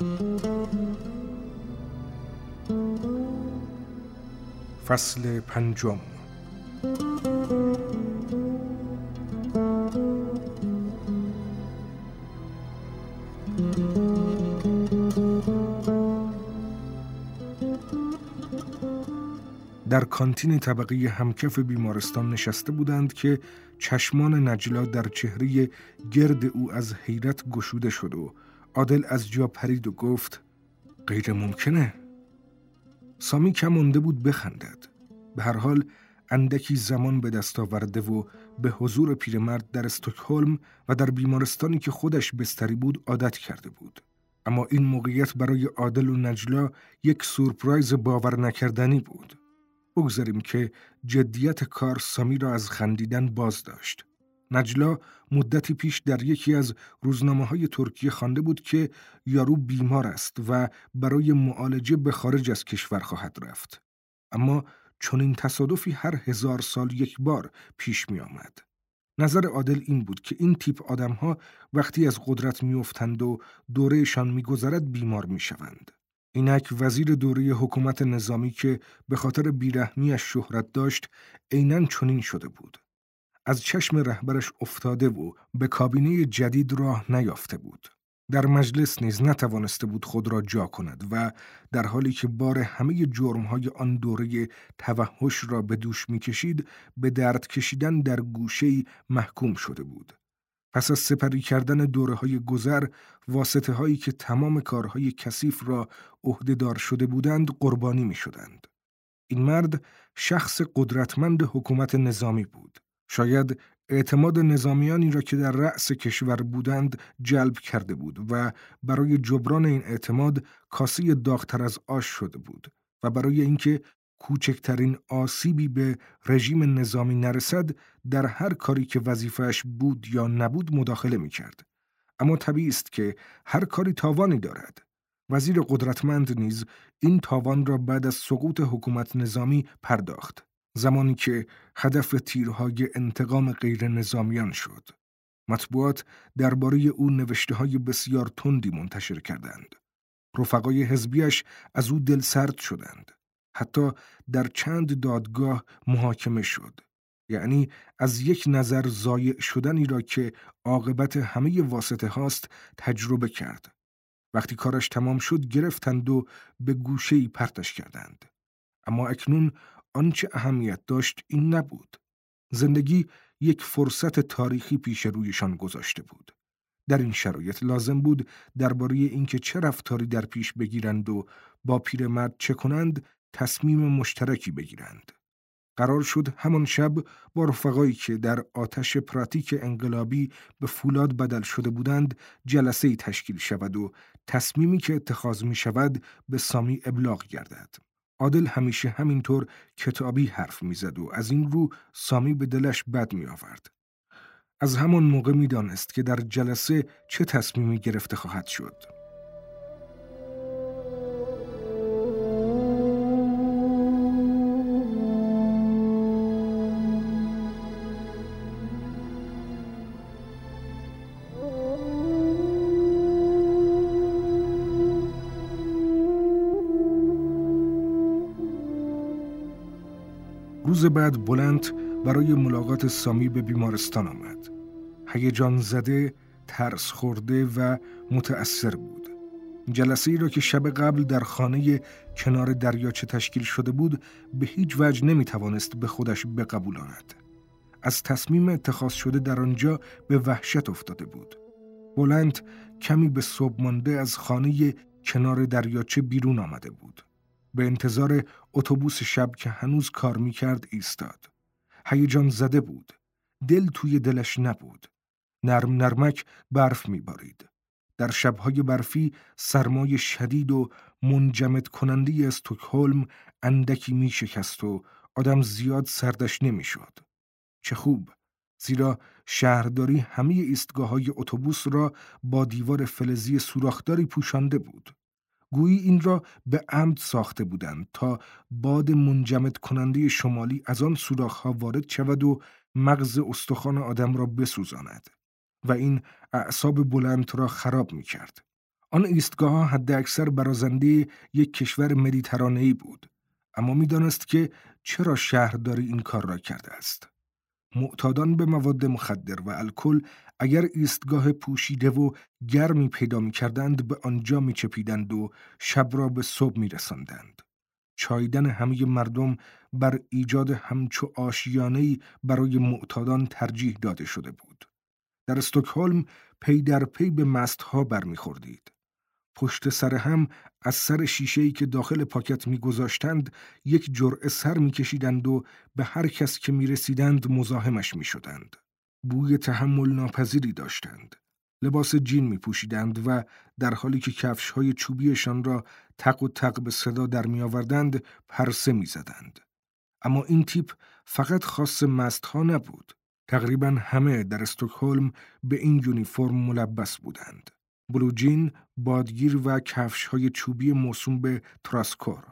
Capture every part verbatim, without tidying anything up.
فصل پنجم. در کانتین طبقه همکف بیمارستان نشسته بودند که چشمان نجلا در چهره گرد او از حیرت گشوده شد و عادل از جا پرید و گفت غیر ممکنه. سامی کم مونده بود بخندد. به هر حال اندکی زمان به دست آورده و به حضور پیرمرد در استکهلم و در بیمارستانی که خودش بستری بود عادت کرده بود. اما این موقعیت برای عادل و نجلا یک سورپرایز باور نکردنی بود. بگذاریم که جدیت کار سامی را از خندیدن باز داشت. نجلا مدتی پیش در یکی از روزنامه‌های ترکیه خوانده بود که یارو بیمار است و برای معالجه به خارج از کشور خواهد رفت. اما چون این تصادفی هر هزار سال یک بار پیش می آمد. نظر عادل این بود که این تیپ آدم‌ها وقتی از قدرت می‌افتند و دورهشان می‌گذرد بیمار می‌شوند. اینک وزیر دوره حکومت نظامی که به خاطر بیرحمیش شهرت داشت عیناً چنین شده بود. از چشم رهبرش افتاده و به کابینه جدید راه نیافته بود. در مجلس نیز نتوانسته بود خود را جا کند و در حالی که بار همه جرم‌های آن دوره توحش را به دوش می‌کشید، به درد کشیدن در گوشه‌ای محکوم شده بود. پس از سپری کردن دوره‌های گذر، واسطه‌هایی که تمام کارهای کثیف را عهده‌دار شده بودند قربانی می‌شدند. این مرد شخص قدرتمند حکومت نظامی بود. شاید اعتماد نظامیانی را که در رأس کشور بودند جلب کرده بود و برای جبران این اعتماد کاسه داغ‌تر از آش شده بود و برای اینکه کوچکترین آسیبی به رژیم نظامی نرسد در هر کاری که وظیفه‌اش بود یا نبود مداخله می‌کرد. اما طبیعی است که هر کاری تاوانی دارد. وزیر قدرتمند نیز این تاوان را بعد از سقوط حکومت نظامی پرداخت، زمانی که هدف تیرهای انتقام غیر نظامیان شد. مطبوعات درباره او نوشته‌های بسیار تندی منتشر کردند. رفقای حزبیش از او دلسرد شدند. حتی در چند دادگاه محاکمه شد. یعنی از یک نظر ضایع شدنی را که عاقبت همه واسطه هاست تجربه کرد. وقتی کارش تمام شد گرفتند و به گوشه‌ای پرتش کردند. اما اکنون آنچه اهمیت داشت این نبود. زندگی یک فرصت تاریخی پیش رویشان گذاشته بود. در این شرایط لازم بود درباره اینکه چه رفتاری در پیش بگیرند و با پیرمرد چه کنند تصمیم مشترکی بگیرند. قرار شد همان شب با رفقایی که در آتش پراتیک انقلابی به فولاد بدل شده بودند جلسه‌ای تشکیل شود و تصمیمی که اتخاذ می شود به سامی ابلاغ گردد. عادل همیشه همینطور کتابی حرف می زد و از این رو سامی به دلش بد می آورد. از همان موقع می دانست که در جلسه چه تصمیمی گرفته خواهد شد. روز بعد بلند برای ملاقات سامی به بیمارستان آمد. هیجان زده، ترس خورده و متأثر بود. جلسه ای را که شب قبل در خانه کنار دریاچه تشکیل شده بود به هیچ وجه نمی توانست به خودش بقبولاند. از تصمیم اتخاذ شده در آنجا به وحشت افتاده بود. بلند کمی به صبح مانده از خانه کنار دریاچه بیرون آمده بود. به انتظار اتوبوس شب که هنوز کار می‌کرد ایستاد. هیجان زده بود. دل توی دلش نبود. نرم نرمک برف می‌بارید. در شب‌های برفی سرمای شدید و منجمد کننده استکهلم اندکی می‌شکست و آدم زیاد سردش نمی‌شد. چه خوب، زیرا شهرداری همه ایستگاه‌های اتوبوس را با دیوار فلزی سوراخداری پوشانده بود. گویی این را به عمد ساخته بودند تا باد منجمد کننده شمالی از آن سوراخ‌ها وارد شود و مغز استخوان آدم را بسوزاند و این اعصاب بلند را خراب می کرد. آن ایستگاه حد اکثر برازنده یک کشور مدیترانه‌ای بود، اما می‌دانست که چرا شهرداری این کار را کرده است. معتادان به مواد مخدر و الکل اگر ایستگاه پوشیده و گرمی پیدا می‌کردند به آنجا می‌چپیدند و شب را به صبح می‌رساندند. چاییدن همه مردم بر ایجاد همچو آشیانه‌ای برای معتادان ترجیح داده شده بود. در استکهلم پی در پی به مستها برمیخوردید. پشت سر هم از سر شیشه‌ای که داخل پاکت می‌گذاشتند یک جرعه سر می‌کشیدند و به هر کس که می‌رسیدند مزاحمش می‌شدند. بوی تحمل ناپذیری داشتند. لباس جین می‌پوشیدند و در حالی که کفش‌های چوبیشان را تق و تق به صدا در می‌آوردند پرسه می‌زدند. اما این تیپ فقط خاص مستها نبود. تقریباً همه در استکهلم به این یونیفرم ملبس بودند. بلوجین، بادگیر و کفش‌های چوبی موسوم به تراسکور.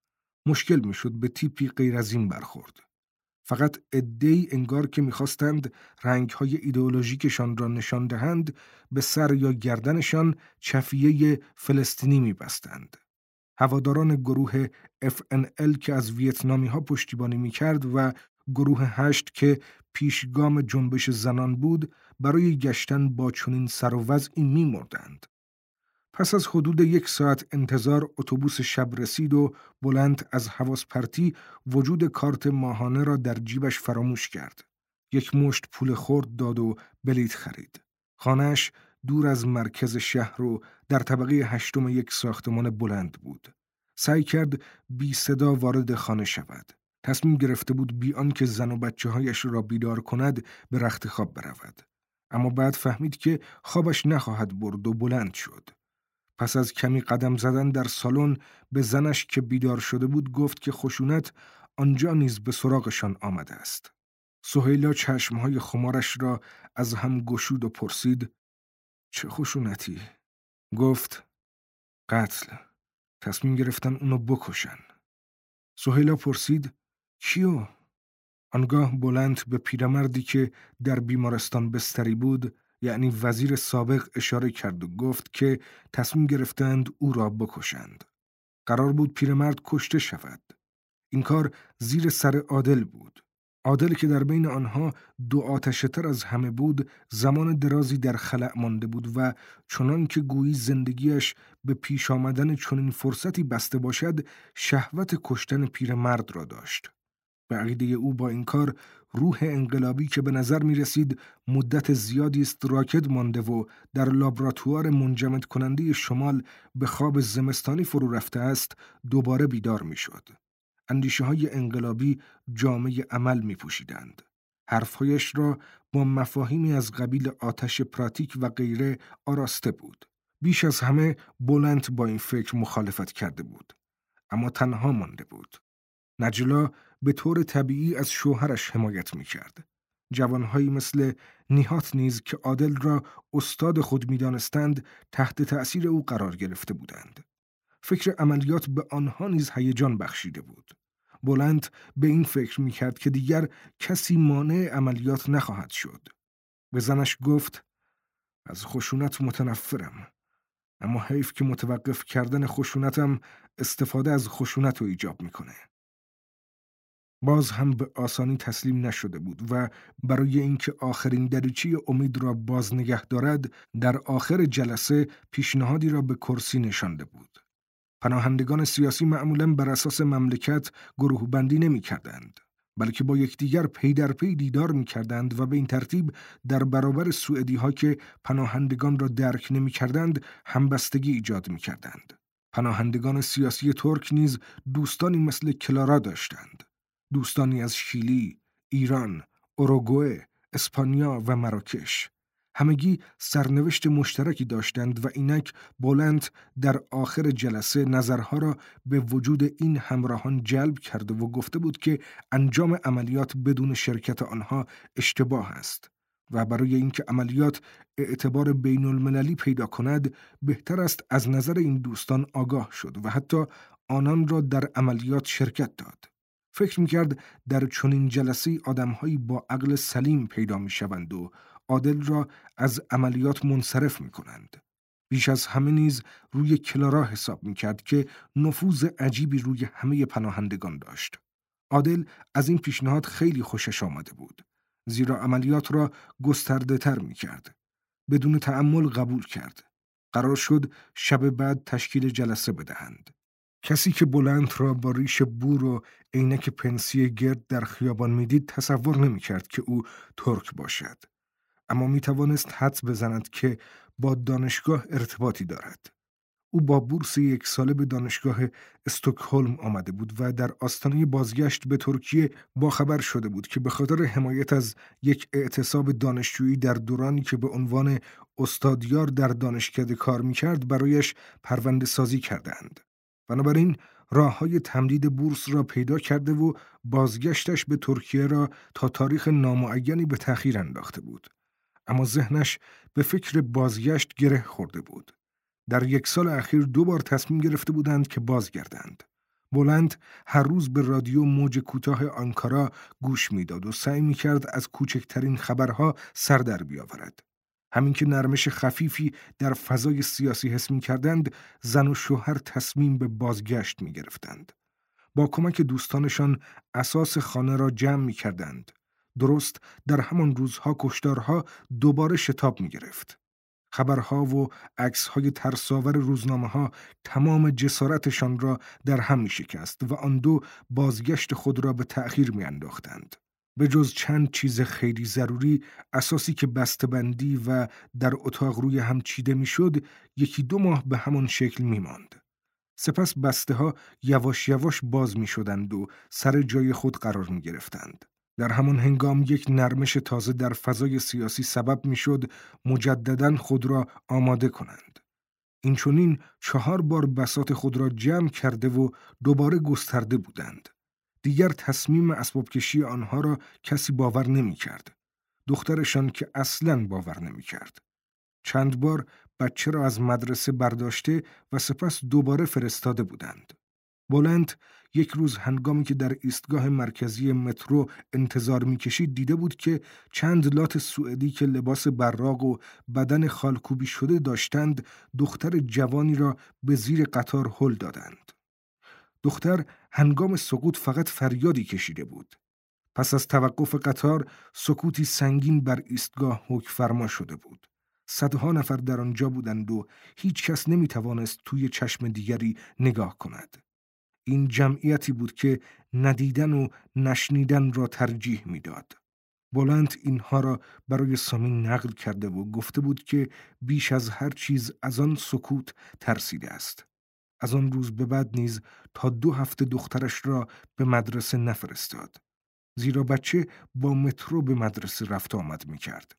مشکل می‌شد به تیپی غیر از این برخورد. فقط عده‌ای انگار که می‌خواستند رنگ‌های ایدئولوژیکشان را نشان دهند، به سر یا گردنشان چفیه فلسطینی می‌بستند. هواداران گروه اف ان ال که از ویتنامی‌ها پشتیبانی می‌کرد و گروه هشت که پیشگام جنبش زنان بود، برای گشتن با چنین سر و وضعی می‌مردند. پس از حدود یک ساعت انتظار اتوبوس شب رسید و بلند از حواس پرتی وجود کارت ماهانه را در جیبش فراموش کرد. یک مشت پول خرد داد و بلیط خرید. خانه‌اش دور از مرکز شهر و در طبقه هشتم یک ساختمان بلند بود. سعی کرد بی صدا وارد خانه شود. تصمیم گرفته بود بی آنکه زن و بچه‌هایش را بیدار کند به رخت خواب برود. اما بعد فهمید که خوابش نخواهد برد و بلند شد. پس از کمی قدم زدن در سالن به زنش که بیدار شده بود گفت که خشونت آنجا نیز به سراغشان آمده است. سهیلا چشمهای خمارش را از هم گشود و پرسید: چه خشونتی؟ گفت: قتل. تصمیم گرفتن اونو بکشن. سهیلا پرسید: کیو؟ آنگاه بلند به پیرمردی که در بیمارستان بستری بود، یعنی وزیر سابق، اشاره کرد و گفت که تصمیم گرفتند او را بکشند. قرار بود پیرمرد کشته شود. این کار زیر سر عادل بود. عادل که در بین آنها دو آتش‌تر از همه بود، زمان درازی در خلأ مانده بود و چنان که گویی زندگیش به پیش آمدن چنین فرصتی بسته باشد، شهوت کشتن پیرمرد را داشت. به عقیده او با این کار روح انقلابی که به نظر می رسید مدت زیادی است راکد مانده و در لابراتوار منجمد کننده شمال به خواب زمستانی فرو رفته است، دوباره بیدار می شد. اندیشه های انقلابی جامه عمل می پوشیدند. حرفهایش را با مفاهیمی از قبیل آتش پراتیک و غیره آراسته بود. بیش از همه بلند با این فکر مخالفت کرده بود. اما تنها مانده بود. نجلا به طور طبیعی از شوهرش حمایت می‌کرد. جوانهایی مثل نیهات نیز که عادل را استاد خود می‌دانستند تحت تأثیر او قرار گرفته بودند. فکر عملیات به آنها نیز هیجان بخشیده بود. بلند به این فکر می‌کرد که دیگر کسی مانع عملیات نخواهد شد. به زنش گفت: از خشونت متنفرم، اما حیف که متوقف کردن خشونتم استفاده از خشونت رو ایجاب می‌کنه. باز هم به آسانی تسلیم نشده بود و برای اینکه آخرین دریچه امید را باز نگه دارد، در آخر جلسه پیشنهادی را به کرسی نشانده بود. پناهندگان سیاسی معمولاً بر اساس مملکت گروه بندی نمی کردند، بلکه با یکدیگر پی در پی دیدار می کردند و به این ترتیب در برابر سوئدی ها که پناهندگان را درک نمی کردند همبستگی ایجاد می کردند. پناهندگان سیاسی ترک نیز دوستانی مثل کلارا داشتند. دوستانی از شیلی، ایران، اوروگوئه، اسپانیا و مراکش. همگی سرنوشت مشترکی داشتند و اینک بلند در آخر جلسه نظرها را به وجود این همراهان جلب کرده و گفته بود که انجام عملیات بدون شرکت آنها اشتباه است و برای اینکه عملیات اعتبار بین المللی پیدا کند بهتر است از نظر این دوستان آگاه شد و حتی آنان را در عملیات شرکت داد. فکر می‌کرد در چنین جلسه‌ای آدم‌هایی با عقل سلیم پیدا می‌شوند و عادل را از عملیات منصرف می‌کنند. بیش از همه نیز روی کلارا حساب می‌کرد که نفوذ عجیبی روی همه پناهندگان داشت. عادل از این پیشنهاد خیلی خوشش آمده بود، زیرا عملیات را گسترده‌تر می‌کرد. بدون تأمل قبول کرد. قرار شد شب بعد تشکیل جلسه بدهند. کسی که بلند را با ریش بور و عینک پنسی گرد در خیابان میدید تصور نمی‌کرد که او ترک باشد. اما می توانست حدس بزند که با دانشگاه ارتباطی دارد. او با بورس یک ساله به دانشگاه استکهلم آمده بود و در آستانه بازگشت به ترکیه باخبر شده بود که به خاطر حمایت از یک اعتصاب دانشجویی در دورانی که به عنوان استادیار در دانشکده کار می‌کرد برایش پرونده سازی کردند. بنابراین راه‌های تمدید بورس را پیدا کرده و بازگشتش به ترکیه را تا تاریخ نامعینی به تأخیر انداخته بود. اما ذهنش به فکر بازگشت گره خورده بود. در یک سال اخیر دو بار تصمیم گرفته بودند که بازگردند. بلند هر روز به رادیو موج کوتاه آنکارا گوش میداد و سعی میکرد از کوچکترین خبرها سر در بیاورد. همین که نرمش خفیفی در فضای سیاسی حس میکردند، زن و شوهر تصمیم به بازگشت میگرفتند. با کمک دوستانشان اساس خانه را جمع میکردند. درست در همان روزها کشتارها دوباره شتاب می گرفت. خبرها و عکس‌های ترساور روزنامه‌ها تمام جسارتشان را در هم می شکست و آن دو بازگشت خود را به تأخیر می انداختند. به جز چند چیز خیلی ضروری، اساسی که بسته‌بندی و در اتاق روی هم چیده می شد، یکی دو ماه به همان شکل می ماند. سپس بسته ها یواش یواش باز می شدند و سر جای خود قرار می گرفتند. در همان هنگام یک نرمش تازه در فضای سیاسی سبب می شد مجدداً خود را آماده کنند. این چنین چهار بار بساط خود را جمع کرده و دوباره گسترده بودند. دیگر تصمیم اسباب کشی آنها را کسی باور نمی کرد. دخترشان که اصلاً باور نمی کرد. چند بار بچه را از مدرسه برداشته و سپس دوباره فرستاده بودند. بلند یک روز هنگامی که در ایستگاه مرکزی مترو انتظار می‌کشید دیده بود که چند لات سوئدی که لباس براق و بدن خالکوبی شده داشتند دختر جوانی را به زیر قطار هل دادند. دختر هنگام سقوط فقط فریادی کشیده بود. پس از توقف قطار سکوتی سنگین بر ایستگاه حکم فرما شده بود. صدها نفر در آنجا بودند و هیچ کس نمی‌توانست توی چشم دیگری نگاه کند. این جمعیتی بود که ندیدن و نشنیدن را ترجیح میداد. بلند اینها را برای سامین نقل کرده و گفته بود که بیش از هر چیز از آن سکوت ترسیده است. از آن روز به بعد نیز تا دو هفته دخترش را به مدرسه نفرستاد. زیرا بچه با مترو به مدرسه رفت آمد میکرد.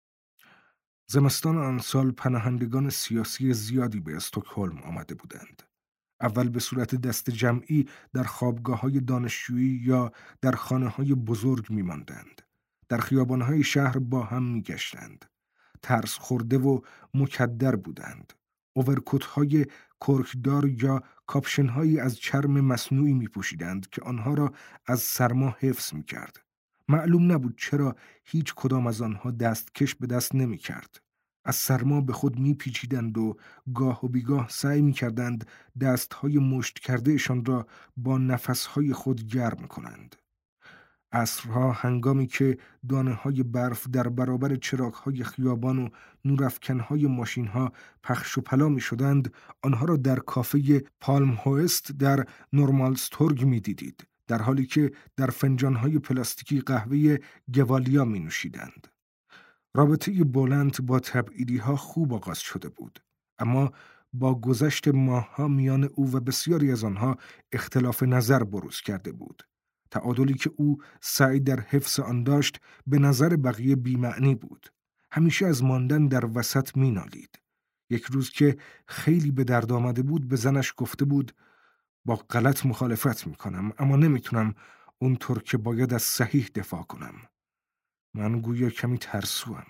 زمستان آن سال پناهندگان سیاسی زیادی به استکهلم آمده بودند. اول به صورت دست جمعی در خوابگاه‌های دانشجویی یا در خانه‌های بزرگ می‌ماندند. در خیابان‌های شهر با هم می‌گشتند. ترس خورده و مکدر بودند. اوورکوت‌های کرکدار یا کاپشن‌هایی از چرم مصنوعی می‌پوشیدند که آنها را از سرما حفظ می‌کرد. معلوم نبود چرا هیچ کدام از آنها دستکش به دست نمی‌کرد. از سرما به خود میپیچیدند و گاه و بیگاه سعی میکردند دستهای مشت کردهشان را با نفسهای خود گرم کنند. عصرها هنگامی که دانه‌های برف در برابر چراغ‌های خیابان و نورافکن‌های ماشین‌ها پخش و پلا می‌شدند، آنها را در کافه پالم هوست در نورمالستورگ می‌دیدید، در حالی که در فنجان‌های پلاستیکی قهوه گوالیا می‌نوشیدند. رابطه بلند با تبعیدی‌ها خوب آغاز شده بود، اما با گذشت ماه‌ها میان او و بسیاری از آنها اختلاف نظر بروز کرده بود. تعادلی که او سعی در حفظ آن داشت به نظر بقیه بی‌معنی بود. همیشه از ماندن در وسط می‌نالید. یک روز که خیلی به درد آمده بود به زنش گفته بود با غلط مخالفت می‌کنم، اما نمی‌تونم اونطور که باید از صحیح دفاع کنم. من گویا کمی ترسوام.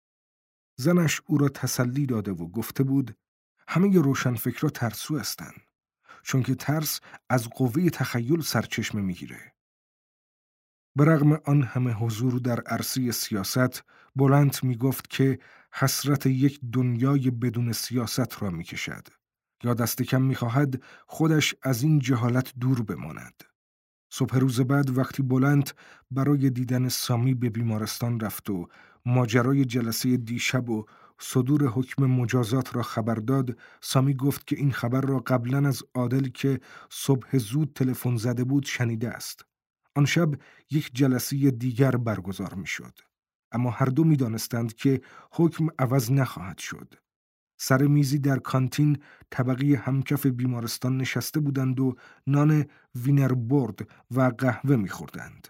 زنش او را تسلی داده و گفته بود همه روشنفکرها ترسو هستند، چون که ترس از قوه تخیل سرچشمه میگیره. به رغم آن همه حضور در عرصه سیاست، بولند می گفت که حسرت یک دنیای بدون سیاست را می کشد. یا دست کم می خواهد خودش از این جهالت دور بماند. صبح روز بعد وقتی بولند برای دیدن سامی به بیمارستان رفت و ماجرای جلسه دیشب و صدور حکم مجازات را خبر داد، سامی گفت که این خبر را قبلا از عادل که صبح زود تلفن زده بود شنیده است. آن شب یک جلسه دیگر برگزار می شد. اما هر دو می دانستند که حکم عوض نخواهد شد. سر میزی در کانتین طبقی همکف بیمارستان نشسته بودند و نان وینر برد و قهوه می خوردند.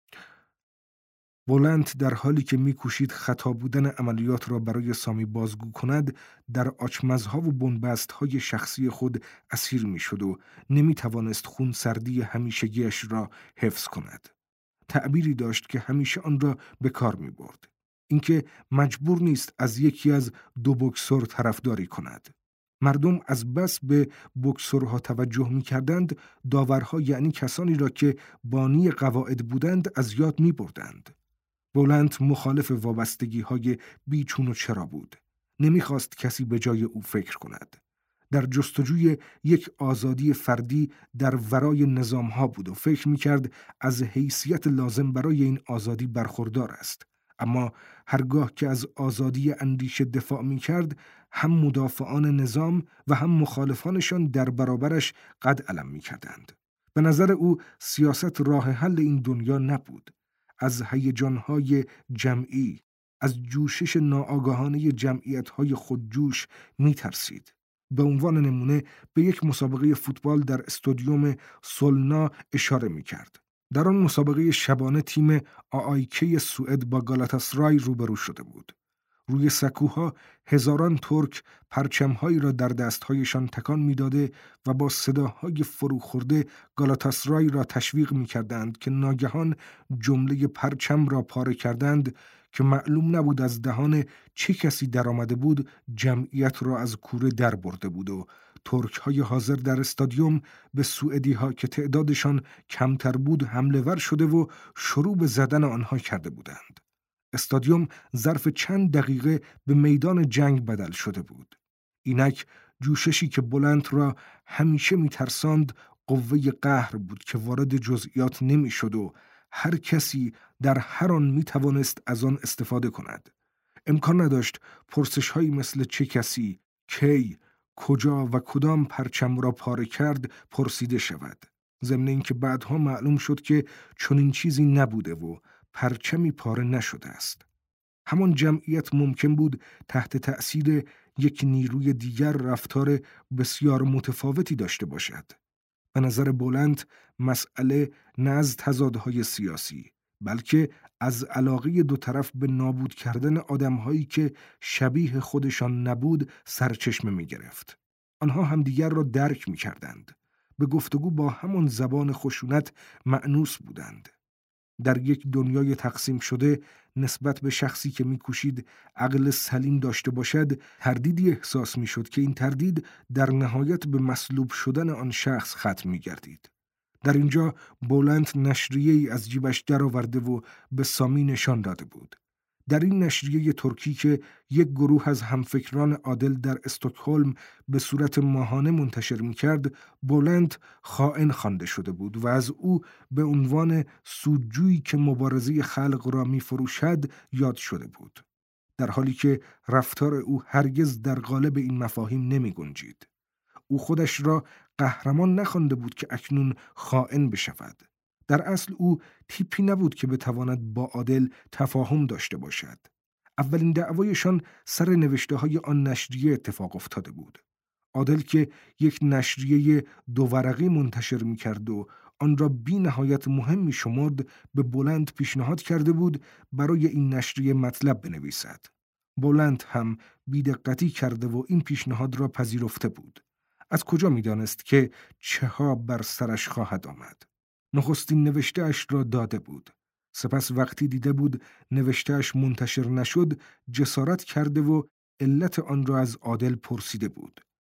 بولند در حالی که می کوشید خطا بودن عملیات را برای سامی بازگو کند، در آچمزها و بنبستهای شخصی خود اسیر می شد و نمی توانست خون سردی همیشگیش را حفظ کند. تعبیری داشت که همیشه آن را به کار می برد. اینکه مجبور نیست از یکی از دو بوکسور طرفداری کند. مردم از بس به بوکسورها توجه می کردند، داورها یعنی کسانی را که بانی قواعد بودند از یاد می بردند. بولند مخالف وابستگی های بیچون و چرا بود. نمی خواست کسی به جای او فکر کند. در جستجوی یک آزادی فردی در ورای نظام ها بود و فکر می کرد از حیثیت لازم برای این آزادی برخوردار است. اما هرگاه که از آزادی اندیشه دفاع می کرد، هم مدافعان نظام و هم مخالفانشان در برابرش قد علم می کردند. به نظر او سیاست راه حل این دنیا نبود. از هیجان‌های جمعی، از جوشش ناآگاهانه جمعیت‌های خودجوش می ترسید. به عنوان نمونه به یک مسابقه فوتبال در استادیوم سولنا اشاره می کرد. در آن مسابقه شبانه تیم آآیکی سوئد با گالاتاسرای روبرو شده بود. روی سکوها هزاران ترک پرچم‌هایی را در دست‌هایشان تکان می‌داده و با صداهای فروخورده گالاتاسرای را تشویق می‌کردند که ناگهان جمله پرچم را پاره کردند که معلوم نبود از دهان چه کسی در آمده بود، جمعیت را از کوره در برده بود و ترک‌های حاضر در استادیوم به سوئدی‌ها که تعدادشان کمتر بود حمله ور شده و شروع به زدن آنها کرده بودند. استادیوم ظرف چند دقیقه به میدان جنگ بدل شده بود. اینک جوششی که بولند را همیشه می‌ترساند قوه قهر بود که وارد جزئیات نمی‌شد و هر کسی در هر آن می‌توانست از آن استفاده کند. امکان نداشت پرسش‌هایی مثل چه کسی، کی، کجا و کدام پرچم را پاره کرد پرسیده شود. ضمن اینکه بعدها معلوم شد که چنین چیزی نبوده و پرچمی پاره نشده است. همان جمعیت ممکن بود تحت تأثیر یک نیروی دیگر رفتار بسیار متفاوتی داشته باشد. به نظر بولند مسئله نه از تضادهای سیاسی، بلکه از علاقه دو طرف به نابود کردن آدمهایی که شبیه خودشان نبود سرچشمه می گرفت. آنها همدیگر را درک می کردند. به گفتگو با همان زبان خشونت مأنوس بودند. در یک دنیای تقسیم شده نسبت به شخصی که می‌کوشید عقل سلیم داشته باشد، تردیدی احساس می‌شد که این تردید در نهایت به مصلوب شدن آن شخص ختم می‌گردید. در اینجا بولند نشریه‌ای از جیبش درآورده و به سامی نشان داده بود. در این نشریه ترکی که یک گروه از همفکران عادل در استکهلم به صورت ماهانه منتشر می‌کرد، بولند خائن خوانده شده بود و از او به عنوان سودجویی که مبارزه خلق را می‌فروشد یاد شده بود، در حالی که رفتار او هرگز در قالب این مفاهیم نمی‌گنجید. او خودش را قهرمان نخوانده بود که اکنون خائن بشود. در اصل او تیپی نبود که بتواند با عادل تفاهم داشته باشد. اولین دعوایشان سر نوشته های آن نشریه اتفاق افتاده بود. عادل که یک نشریه دو ورقی منتشر می کرد و آن را بی نهایت مهم می شمرد، به بولند پیشنهاد کرده بود برای این نشریه مطلب بنویسد. بولند هم بی‌دقتی کرده و این پیشنهاد را پذیرفته بود. از کجا می دانست که چه ها بر سرش خواهد آمد؟ نخستین نوشته اش را داده بود. سپس وقتی دیده بود نوشته اش منتشر نشد، جسارت کرده و علت آن را از عادل پرسیده بود.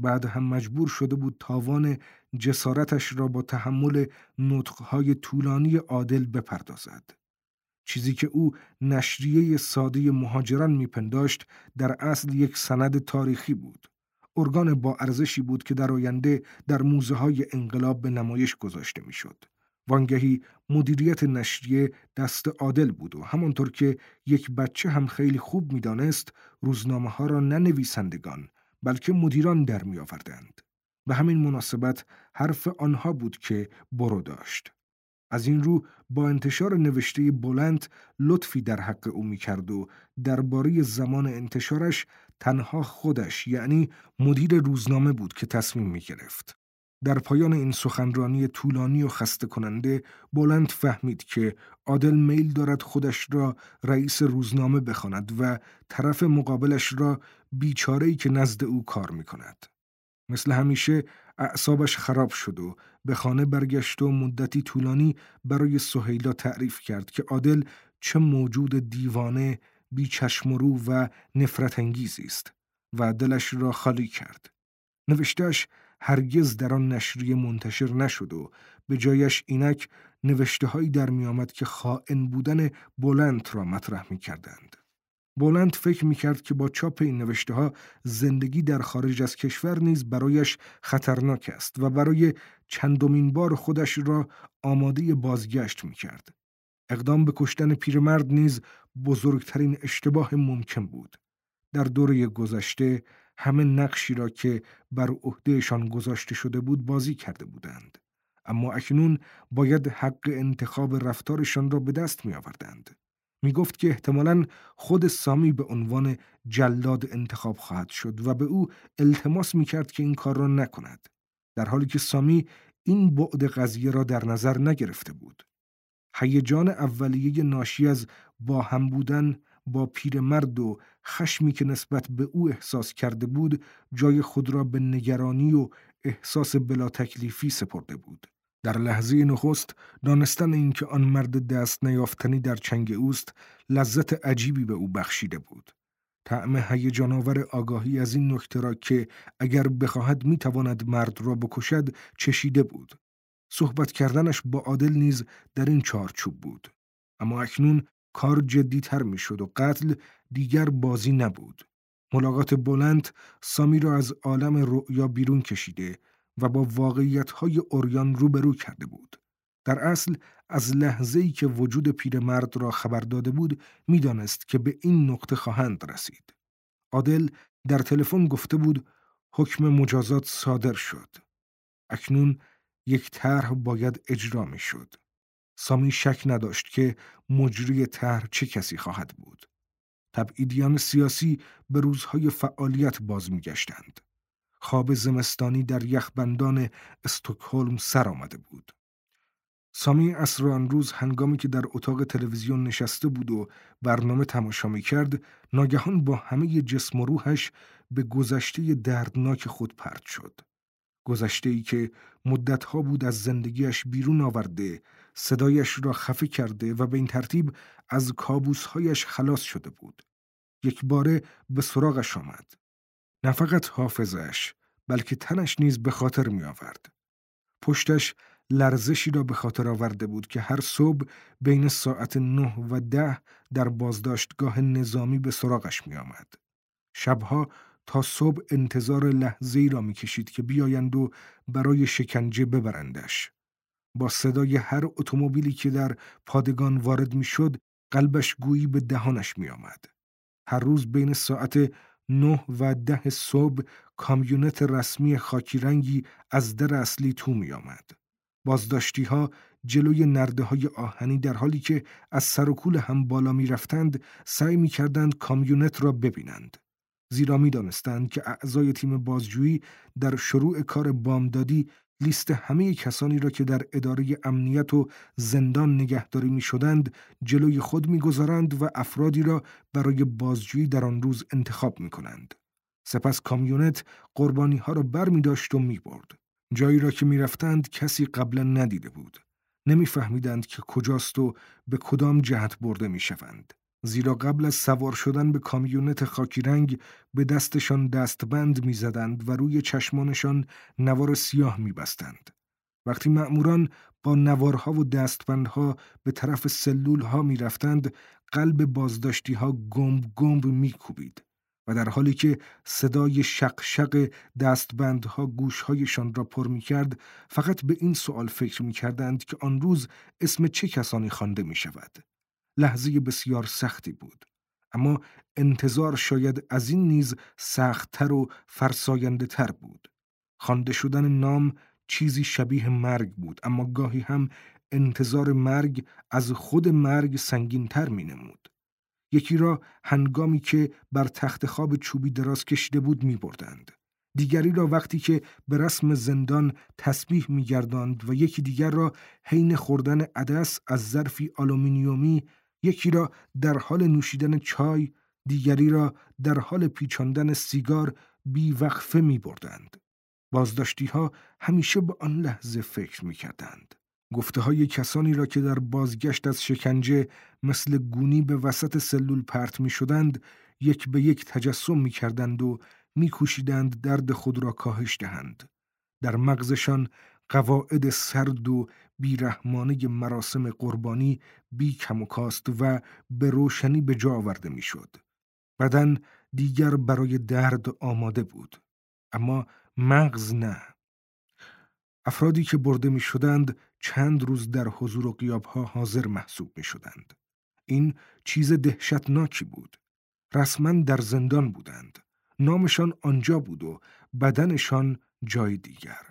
بعد هم مجبور شده بود تاوان جسارتش را با تحمل نطقهای طولانی عادل بپردازد. چیزی که او نشریه ساده مهاجران میپنداشت در اصل یک سند تاریخی بود. ارگان با ارزشی بود که در آینده در موزه های انقلاب به نمایش گذاشته میشد. وانگهی مدیریت نشریه دست عادل بود و همانطور که یک بچه هم خیلی خوب میدانست روزنامه ها را نه نویسندگان بلکه مدیران در می آوردند. به همین مناسبت حرف آنها بود که برو داشت. از این رو با انتشار نوشته بلند لطفی در حق او می کرد و درباره زمان انتشارش تنها خودش یعنی مدیر روزنامه بود که تصمیم می گرفت. در پایان این سخنرانی طولانی و خسته کننده بلند فهمید که عادل میل دارد خودش را رئیس روزنامه بخواند و طرف مقابلش را بیچاره‌ای که نزد او کار می کند. مثل همیشه اعصابش خراب شد و به خانه برگشت و مدتی طولانی برای سهیلا تعریف کرد که عادل چه موجود دیوانه، بی چشم و رو و نفرت انگیزی است و دلش را خالی کرد. نوشتهش هرگز در آن نشریه منتشر نشد و به جایش اینک نوشته هایی در می آمد که خائن بودن بلند را مطرح می کردند. بلند فکر می کرد که با چاپ این نوشته ها زندگی در خارج از کشور نیز برایش خطرناک است و برای چندمین بار خودش را آماده بازگشت می کرد. اقدام به کشتن پیرمرد نیز بزرگترین اشتباه ممکن بود. در دوره گذشته همه نقشی را که بر عهدهشان گذاشته شده بود بازی کرده بودند. اما اکنون باید حق انتخاب رفتارشان را به دست می آوردند. می گفت که احتمالاً خود سامی به عنوان جلاد انتخاب خواهد شد و به او التماس می کرد که این کار را نکند. در حالی که سامی این بعد قضیه را در نظر نگرفته بود. هیجان اولیه ناشی از با هم بودن با پیرمرد و خشمی که نسبت به او احساس کرده بود جای خود را به نگرانی و احساس بلا تکلیفی سپرده بود. در لحظه نخست دانستن اینکه آن مرد دست نیافتنی در چنگ اوست لذت عجیبی به او بخشیده بود. طعم هیجان‌آور آگاهی از این نکته را که اگر بخواهد میتواند مرد را بکشد چشیده بود. صحبت کردنش با عادل نیز در این چارچوب بود. اما اکنون کار جدی‌تر میشد و قتل دیگر بازی نبود. ملاقات بلند سامی را از عالم رؤیا بیرون کشیده و با واقعیت‌های عریان روبرو کرده بود. در اصل از لحظه‌ای که وجود پیرمرد را خبر داده بود می‌دانست که به این نقطه خواهند رسید. عادل در تلفن گفته بود حکم مجازات صادر شد. اکنون یک طرح باید اجرا می‌شد. سامی شک نداشت که مجری طرح چه کسی خواهد بود. تبعیدیان سیاسی به روزهای فعالیت باز می‌گشتند. خواب زمستانی در یخبندان استکهلم سر آمده بود. سامی عصر آن روز هنگامی که در اتاق تلویزیون نشسته بود و برنامه تماشا می‌کرد، ناگهان با همه جسم و روحش به گذشته دردناک خود پرت شد. گذشته‌ای که مدت‌ها بود از زندگیش بیرون آورده، صدایش را خفه کرده و به این ترتیب از کابوس‌هایش خلاص شده بود. یک باره به سراغش آمد. نه فقط حافظش، بلکه تنش نیز به خاطر می آورد. پشتش لرزشی را به خاطر آورده بود که هر صبح بین ساعت نه و ده در بازداشتگاه نظامی به سراغش می آمد. شبها تا صبح انتظار لحظه‌ای را می کشید که بیایند و برای شکنجه ببرندش. با صدای هر اتومبیلی که در پادگان وارد می شد، قلبش گویی به دهانش می آمد. هر روز بین ساعت نه و ده صبح کامیونت رسمی خاکی رنگی از در اصلی تو می آمد. بازداشتی ها جلوی نرده های آهنی در حالی که از سر و کول هم بالا می رفتند سعی می کردند کامیونت را ببینند. زیرا می دانستند که اعضای تیم بازجویی در شروع کار بامدادی لیست همه کسانی را که در اداره امنیت و زندان نگهداری می شدند جلوی خود می گذارند و افرادی را برای بازجویی در آن روز انتخاب می کنند. سپس کامیونت قربانی ها را بر می داشت و می برد. جایی را که می رفتند کسی قبلا ندیده بود. نمی فهمیدند که کجاست و به کدام جهت برده می شوند. زیرا قبل از سوار شدن به کامیونت خاکی رنگ به دستشان دستبند می زدند و روی چشمانشان نوار سیاه می بستند. وقتی مأموران با نوارها و دستبندها به طرف سلولها می رفتند، قلب بازداشتی ها گمب گمب می کوبید و در حالی که صدای شق شق دستبندها گوشهایشان را پر می کرد، فقط به این سوال فکر می کردند که آن روز اسم چه کسانی خوانده می شود. لحظه بسیار سختی بود، اما انتظار شاید از این نیز سخت‌تر و فرساینده تر بود. خوانده شدن نام چیزی شبیه مرگ بود، اما گاهی هم انتظار مرگ از خود مرگ سنگین‌تر می‌نمود. یکی را هنگامی که بر تخت خواب چوبی دراز کشیده بود می‌بردند. دیگری را وقتی که به رسم زندان تسبیح می‌گرداند و یکی دیگر را حین خوردن عدس از ظرفی آلومینیومی، یکی را در حال نوشیدن چای، دیگری را در حال پیچاندن سیگار بی وقفه می‌بردند. بازداشتی ها همیشه به آن لحظه فکر می کردند. گفته های کسانی را که در بازگشت از شکنجه مثل گونی به وسط سلول پرت می شدند، یک به یک تجسم می کردند و می کوشیدند درد خود را کاهش دهند. در مغزشان قواعد سرد و بیرحمانه مراسم قربانی بی کم و کاست و به روشنی به جا آورده می شد. بدن دیگر برای درد آماده بود، اما مغز نه. افرادی که برده می شدند چند روز در حضور و غیابها حاضر محسوب می شدند. این چیز دهشتناکی بود. رسما در زندان بودند. نامشان آنجا بود و بدنشان جای دیگر.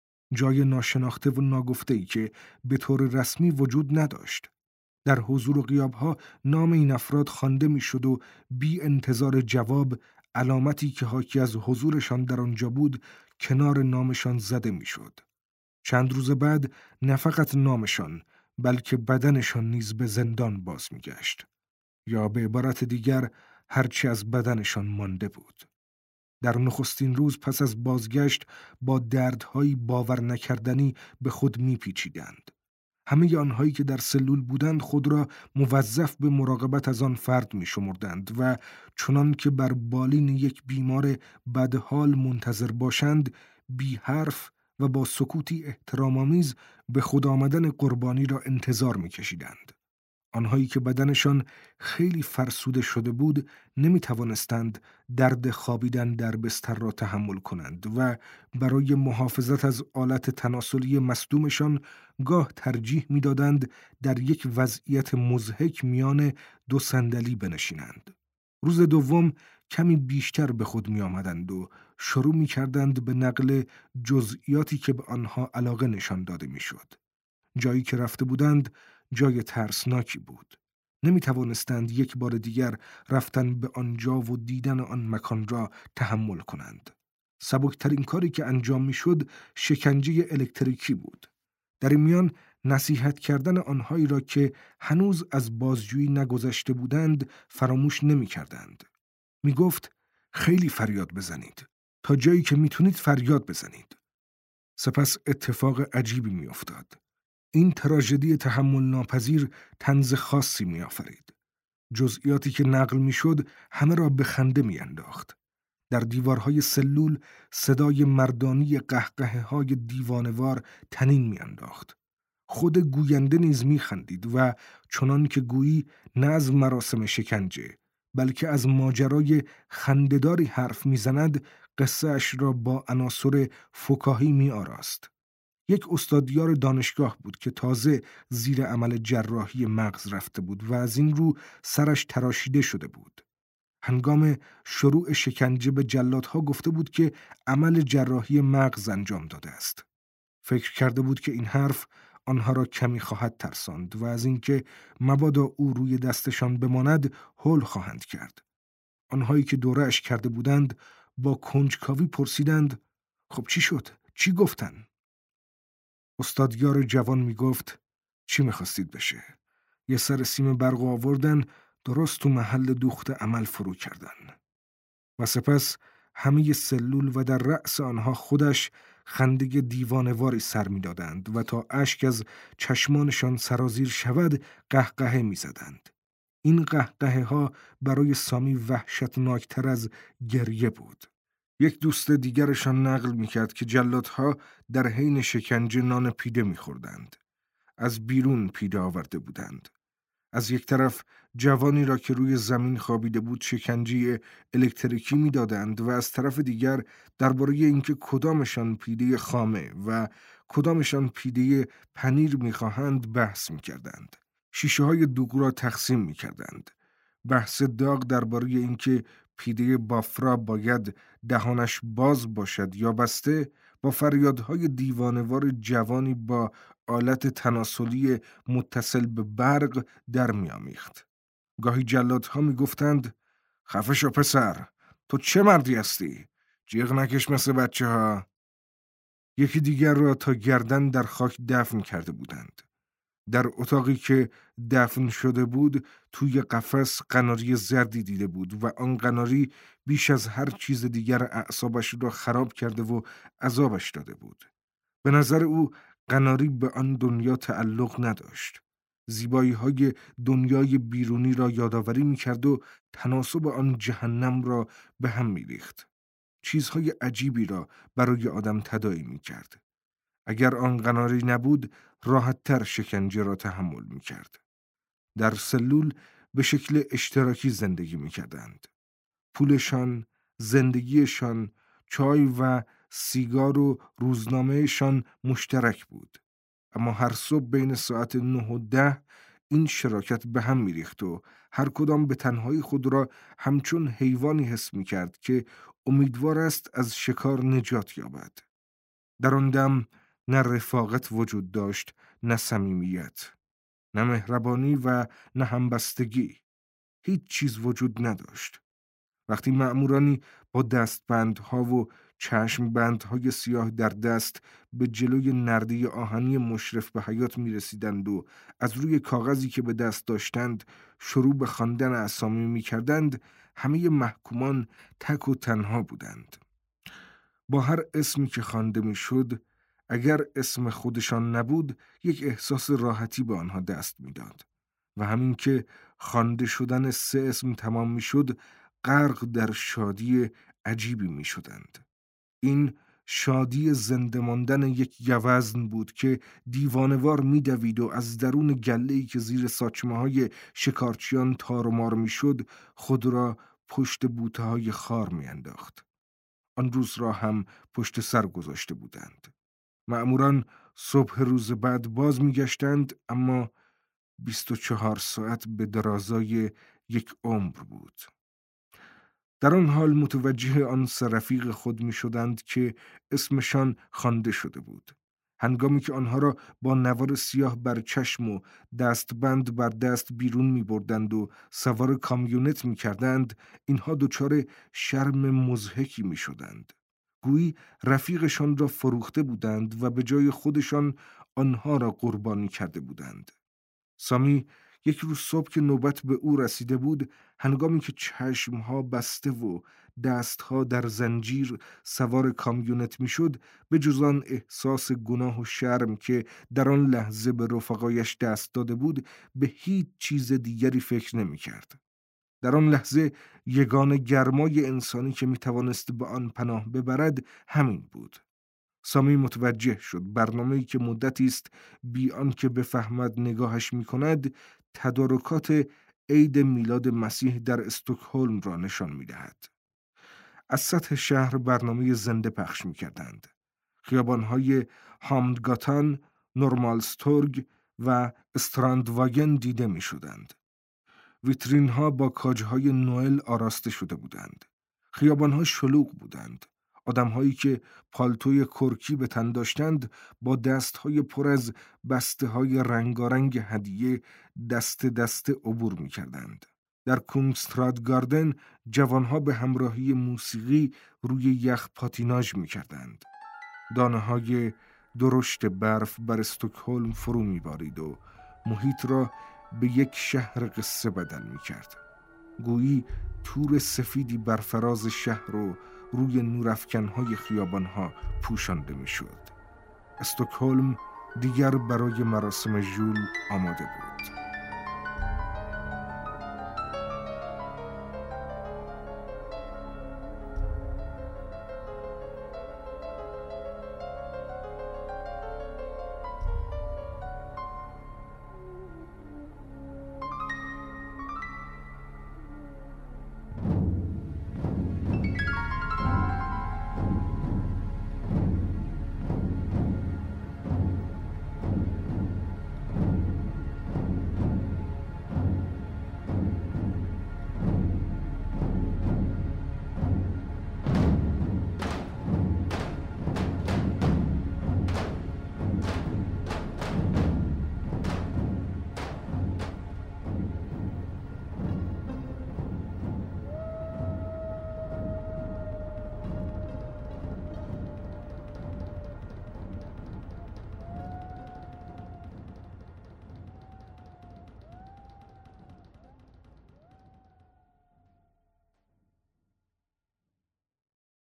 جای ناشناخته و ناگفته‌ای که به طور رسمی وجود نداشت. در حضور و غیابها نام این افراد خوانده می شد و بی انتظار جواب علامتی که حاکی از حضورشان در آنجا بود کنار نامشان زده می شد. چند روز بعد نه فقط نامشان بلکه بدنشان نیز به زندان باز می گشت. یا به عبارت دیگر هرچی از بدنشان مانده بود. در نخستین روز پس از بازگشت با دردهایی باور نکردنی به خود می پیچیدند. همه آنهایی که در سلول بودند خود را موظف به مراقبت از آن فرد می شمردند و چنان که بر بالین یک بیمار بدحال منتظر باشند، بی حرف و با سکوتی احترام‌آمیز به خود آمدن قربانی را انتظار می کشیدند. آنهایی که بدنشان خیلی فرسوده شده بود نمی توانستند درد خوابیدن در بستر را تحمل کنند و برای محافظت از آلت تناسلی مصدومشان گاه ترجیح می دادند در یک وضعیت مضحک میان دو صندلی بنشینند. روز دوم کمی بیشتر به خود می آمدند و شروع می کردند به نقل جزئیاتی که به آنها علاقه نشان داده می شد. جایی که رفته بودند جای ترسناکی بود. نمی توانستند یک بار دیگر رفتن به آنجا و دیدن آن مکان را تحمل کنند. سبکترین کاری که انجام می شد شکنجه الکتریکی بود. در این میان نصیحت کردن آنهایی را که هنوز از بازجویی نگذشته بودند فراموش نمی کردند. می گفت خیلی فریاد بزنید. تا جایی که می تونید فریاد بزنید. سپس اتفاق عجیبی می افتاد. این تراژدی تحمل ناپذیر طنز خاصی می آفرید. جزئیاتی که نقل می شد همه را به خنده می انداخت. در دیوارهای سلول صدای مردانی قهقه های دیوانوار تنین می انداخت. خود گوینده نیز می خندید و چنان که گویی نه از مراسم شکنجه بلکه از ماجرای خنده‌داری حرف می زند قصه اش را با عناصر فکاهی می آراست. یک استادیار دانشگاه بود که تازه زیر عمل جراحی مغز رفته بود و از این رو سرش تراشیده شده بود. هنگام شروع شکنجه به جلادها گفته بود که عمل جراحی مغز انجام داده است. فکر کرده بود که این حرف آنها را کمی خواهد ترساند و از اینکه مبادا او روی دستشان بماند هول خواهند کرد. آنهایی که دوره‌اش کرده بودند با کنجکاوی پرسیدند خب چی شد؟ چی گفتن؟ استادیار جوان می گفت چی می خواستید بشه؟ یه سر سیم برق آوردن درست تو محل دوخت عمل فرو کردن. و سپس همه سلول و در رأس آنها خودش خنده دیوانواری سر می دادند و تا اشک از چشمانشان سرازیر شود قهقهه می زدند. این قهقه ها برای سامی وحشتناکتر از گریه بود. یک دوست دیگرشان نقل میکرد که جلادها در حین شکنجه نان پیده میخوردند. از بیرون پیده آورده بودند. از یک طرف جوانی را که روی زمین خوابیده بود شکنجه الکتریکی میدادند و از طرف دیگر درباره اینکه کدامشان پیده خامه و کدامشان پیده پنیر میخواهند بحث میکردند. شیشه های دوغ را تقسیم میکردند. بحث داغ درباره اینکه پیده بافرا باید دهانش باز باشد یا بسته با فریادهای دیوانوار جوانی با آلت تناسلی متصل به برق در میامیخت. گاهی جلادها میگفتند خفه شو پسر، تو چه مردی هستی؟ جیغ نکش مثل بچه ها. یکی دیگر را تا گردن در خاک دفن کرده بودند. در اتاقی که دفن شده بود توی قفس قناری زردی دیده بود و آن قناری بیش از هر چیز دیگر اعصابش را خراب کرده و عذابش داده بود. به نظر او قناری به آن دنیا تعلق نداشت. زیبایی های دنیای بیرونی را یادآوری می کرد و تناسب آن جهنم را به هم می ریخت. چیزهای عجیبی را برای آدم تداعی می کرد. اگر آن قناری نبود راحت‌تر شکنجه را تحمل می کرد. در سلول به شکل اشتراکی زندگی می کردند. پولشان، زندگیشان، چای و سیگار و روزنامهشان مشترک بود. اما هر صبح بین ساعت نه و ده این شراکت به هم می ریخت و هر کدام به تنهایی خود را همچون حیوانی حس می کرد که امیدوار است از شکار نجات یابد. در آن دم نه رفاقت وجود داشت، نه صمیمیت، نه مهربانی و نه همبستگی. هیچ چیز وجود نداشت. وقتی مأمورانی با دستبندها و چشمبندهای سیاه در دست به جلوی نرده آهنی مشرف به حیات می رسیدند و از روی کاغذی که به دست داشتند شروع به خواندن اسامی می کردند، همه محکومان تک و تنها بودند. با هر اسمی که خوانده می شد، اگر اسم خودشان نبود، یک احساس راحتی به آنها دست می داد. و همین که خوانده شدن سه اسم تمام می شد، غرق در شادی عجیبی می شدند. این شادی زنده ماندن یک گوزن بود که دیوانوار می دوید و از درون گله‌ای که زیر ساچمه های شکارچیان تار و مار می شد، خود را پشت بوته های خار می انداخت. آن روز را هم پشت سر گذاشته بودند. مأموران صبح روز بعد باز می گشتند، اما بیست و چهار ساعت به درازای یک عمر بود. در آن حال متوجه آن سه رفیق خود می شدند که اسمشان خوانده شده بود. هنگامی که آنها را با نوار سیاه بر چشم و دستبند بر دست بیرون می بردند و سوار کامیونت می کردند، اینها دچار شرم مضحکی می شدند. گویی رفیقشان را فروخته بودند و به جای خودشان آنها را قربانی کرده بودند. سامی یک روز صبح که نوبت به او رسیده بود، هنگامی که چشمها بسته و دستها در زنجیر سوار کامیونت میشد، به جز آن احساس گناه و شرم که در آن لحظه به رفقایش دست داده بود، به هیچ چیز دیگری فکر نمی کرد. در آن لحظه یگانه گرمای انسانی که می توانست به آن پناه ببرد همین بود. سامی متوجه شد برنامه‌ای که مدتی است بی آنکه بفهمد نگاهش می‌کند، تدارکات عید میلاد مسیح در استکهلم را نشان می‌دهد. از سطح شهر برنامه زنده پخش می‌کردند. خیابان‌های هامدگاتان، نورمالستورگ و استراندواگن دیده می‌شدند. ویترین‌ها با کاج‌های نوئل آراسته شده بودند. خیابان‌ها شلوغ بودند. آدم‌هایی که پالتوی کرکی به تن داشتند با دست‌های پر از بسته‌های رنگارنگ هدیه دست دست عبور می‌کردند. در کونگستراد گاردن جوان‌ها به همراهی موسیقی روی یخ پاتیناژ می‌کردند. دانه‌های درشت برف بر استکهلم فرو می‌بارید و محیط را به یک شهر قصه بدل می‌کرد. گویی تور سفیدی بر فراز شهر و روی نورافکن‌های خیابان‌ها پوشانده می‌شد. استکهلم دیگر برای مراسم ژول آماده بود.